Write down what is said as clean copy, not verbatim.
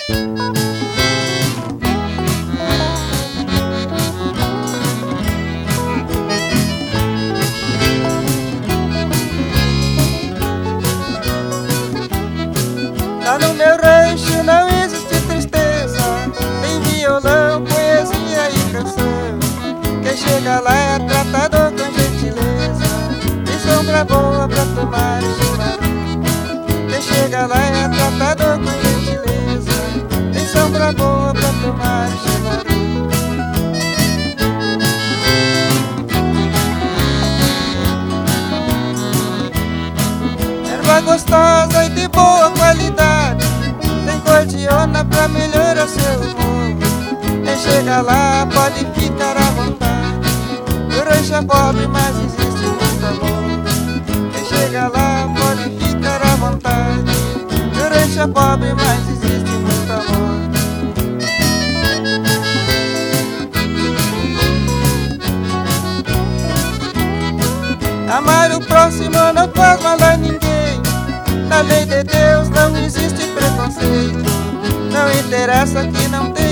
Lá no meu rancho não existe tristeza, tem violão, poesia e canção. Quem chega lá é tratado com gentileza, tem sombra boa pra tomar chimarrão. Quem chega lá é tratado com gentileza, tem sombra boa pra tomar chimarrão. Erva gostosa e de boa qualidade, tem cordiona pra melhorar seu humor. Quem chega lá pode ficar à vontade, o rancho é pobre, mas existe muito amor. Quem chega lá pode ficar à vontade, o rancho é pobre, mas existe muito amor. Amar o próximo não faz mal a ninguém, na lei de Deus não existe preconceito. Não interessa que não tem